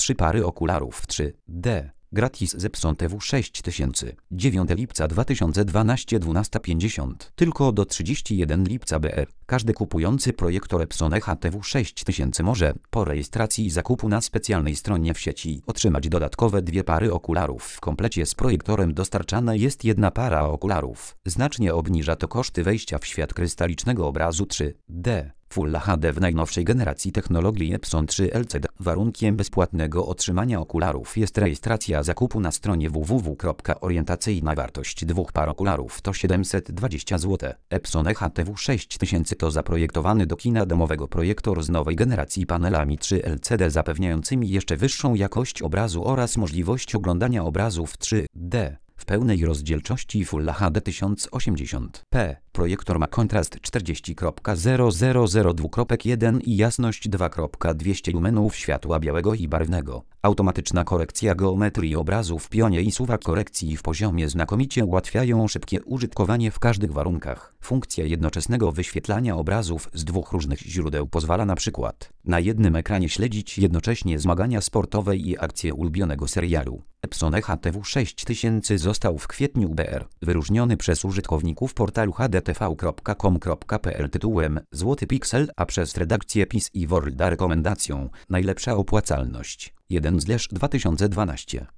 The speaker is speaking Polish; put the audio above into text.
3 pary okularów 3D. Gratis z Epson TW6000. 9 lipca 2012 12:50. Tylko do 31 lipca BR. Każdy kupujący projektor Epson TW6000 może, po rejestracji i zakupu na specjalnej stronie w sieci, otrzymać dodatkowe 2 pary okularów. W komplecie z projektorem dostarczana jest 1 para okularów. Znacznie obniża to koszty wejścia w świat krystalicznego obrazu 3D. Full HD w najnowszej generacji technologii Epson 3 LCD. Warunkiem bezpłatnego otrzymania okularów jest rejestracja zakupu na stronie www. Orientacyjna wartość 2 par okularów to 720 zł. Epson TW6000 to zaprojektowany do kina domowego projektor z nowej generacji panelami 3 LCD zapewniającymi jeszcze wyższą jakość obrazu oraz możliwość oglądania obrazów 3D. W pełnej rozdzielczości Full HD 1080p. Projektor ma kontrast 40,0002.1 i jasność 2,200 lumenów światła białego i barwnego. Automatyczna korekcja geometrii obrazu w pionie i suwak korekcji w poziomie znakomicie ułatwiają szybkie użytkowanie w każdych warunkach. Funkcja jednoczesnego wyświetlania obrazów z 2 różnych źródeł pozwala na przykład na jednym ekranie śledzić jednocześnie zmagania sportowe i akcje ulubionego serialu. Epson TW6000 został w kwietniu BR wyróżniony przez użytkowników portalu hdtv.com.pl tytułem Złoty Piksel, a przez redakcję PiS i Worlda rekomendacją Najlepsza opłacalność. 1/2012.